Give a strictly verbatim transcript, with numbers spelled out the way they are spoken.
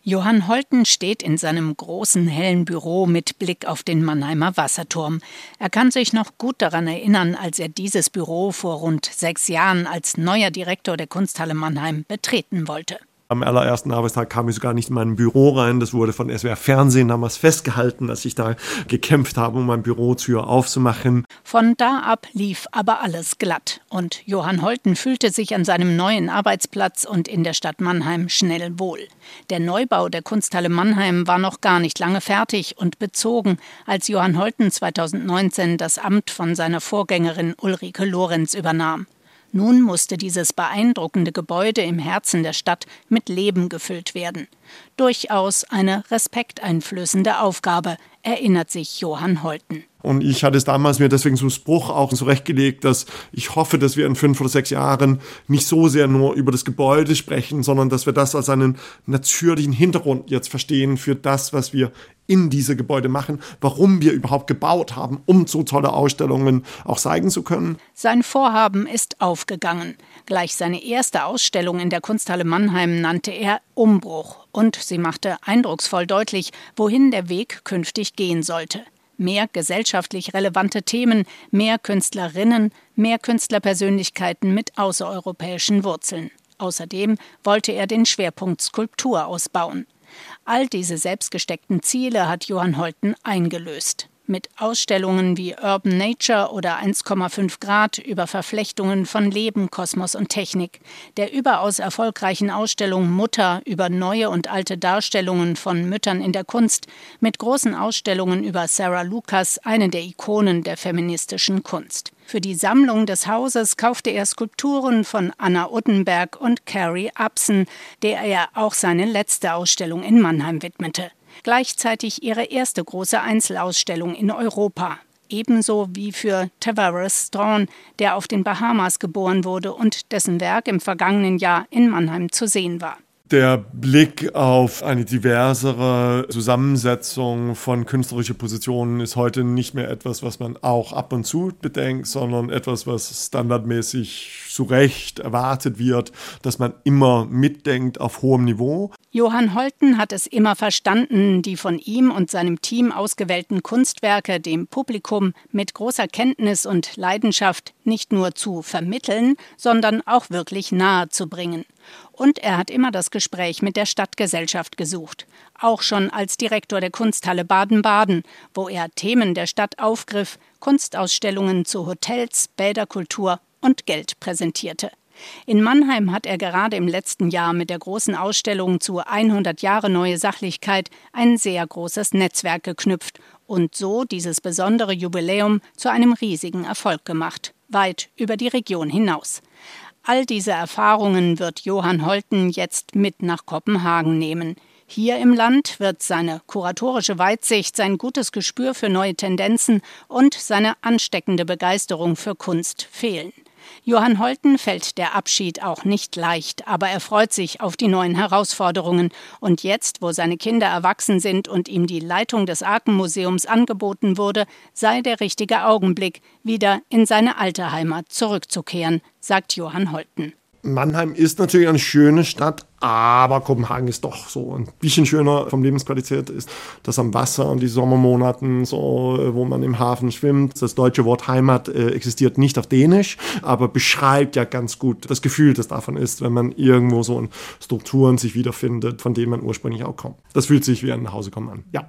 Johann Holten steht in seinem großen, hellen Büro mit Blick auf den Mannheimer Wasserturm. Er kann sich noch gut daran erinnern, als er dieses Büro vor rund sechs Jahren als neuer Direktor der Kunsthalle Mannheim betreten wollte. Am allerersten Arbeitstag kam ich sogar nicht in mein Büro rein. Das wurde von S W R Fernsehen damals festgehalten, dass ich da gekämpft habe, um mein Bürotür aufzumachen. Von da ab lief aber alles glatt. Und Johann Holten fühlte sich an seinem neuen Arbeitsplatz und in der Stadt Mannheim schnell wohl. Der Neubau der Kunsthalle Mannheim war noch gar nicht lange fertig und bezogen, als Johann Holten zweitausendneunzehn das Amt von seiner Vorgängerin Ulrike Lorenz übernahm. Nun musste dieses beeindruckende Gebäude im Herzen der Stadt mit Leben gefüllt werden. Durchaus eine respekteinflößende Aufgabe, erinnert sich Johann Holten. Und ich hatte es damals mir deswegen zum Spruch auch zurechtgelegt, dass ich hoffe, dass wir in fünf oder sechs Jahren nicht so sehr nur über das Gebäude sprechen, sondern dass wir das als einen natürlichen Hintergrund jetzt verstehen für das, was wir in diese Gebäude machen, warum wir überhaupt gebaut haben, um so tolle Ausstellungen auch zeigen zu können. Sein Vorhaben ist aufgegangen. Gleich seine erste Ausstellung in der Kunsthalle Mannheim nannte er Umbruch. Und sie machte eindrucksvoll deutlich, wohin der Weg künftig gehen sollte. Mehr gesellschaftlich relevante Themen, mehr Künstlerinnen, mehr Künstlerpersönlichkeiten mit außereuropäischen Wurzeln. Außerdem wollte er den Schwerpunkt Skulptur ausbauen. All diese selbstgesteckten Ziele hat Johann Holten eingelöst. Mit Ausstellungen wie Urban Nature oder eins Komma fünf Grad über Verflechtungen von Leben, Kosmos und Technik, der überaus erfolgreichen Ausstellung Mutter über neue und alte Darstellungen von Müttern in der Kunst, mit großen Ausstellungen über Sarah Lucas, eine der Ikonen der feministischen Kunst. Für die Sammlung des Hauses kaufte er Skulpturen von Anna Uttenberg und Carrie Upson, der er auch seine letzte Ausstellung in Mannheim widmete. Gleichzeitig ihre erste große Einzelausstellung in Europa. Ebenso wie für Tavares Strachan, der auf den Bahamas geboren wurde und dessen Werk im vergangenen Jahr in Mannheim zu sehen war. Der Blick auf eine diversere Zusammensetzung von künstlerischen Positionen ist heute nicht mehr etwas, was man auch ab und zu bedenkt, sondern etwas, was standardmäßig zu Recht erwartet wird, dass man immer mitdenkt auf hohem Niveau. Johann Holten hat es immer verstanden, die von ihm und seinem Team ausgewählten Kunstwerke dem Publikum mit großer Kenntnis und Leidenschaft nicht nur zu vermitteln, sondern auch wirklich nahe zu bringen. Und er hat immer das Gespräch mit der Stadtgesellschaft gesucht. Auch schon als Direktor der Kunsthalle Baden-Baden, wo er Themen der Stadt aufgriff, Kunstausstellungen zu Hotels, Bäderkultur und Geld präsentierte. In Mannheim hat er gerade im letzten Jahr mit der großen Ausstellung zu hundert Jahre Neue Sachlichkeit ein sehr großes Netzwerk geknüpft und so dieses besondere Jubiläum zu einem riesigen Erfolg gemacht, weit über die Region hinaus. All diese Erfahrungen wird Johann Holten jetzt mit nach Kopenhagen nehmen. Hier im Land wird seine kuratorische Weitsicht, sein gutes Gespür für neue Tendenzen und seine ansteckende Begeisterung für Kunst fehlen. Johann Holten fällt der Abschied auch nicht leicht, aber er freut sich auf die neuen Herausforderungen. Und jetzt, wo seine Kinder erwachsen sind und ihm die Leitung des Arkenmuseums angeboten wurde, sei der richtige Augenblick, wieder in seine alte Heimat zurückzukehren, sagt Johann Holten. Mannheim ist natürlich eine schöne Stadt, aber Kopenhagen ist doch so ein bisschen schöner vom Lebensqualität, ist das am Wasser und die Sommermonaten, so, wo man im Hafen schwimmt. Das deutsche Wort Heimat äh, existiert nicht auf Dänisch, aber beschreibt ja ganz gut das Gefühl, das davon ist, wenn man irgendwo so in Strukturen sich wiederfindet, von denen man ursprünglich auch kommt. Das fühlt sich wie ein Nachhausekommen an, ja.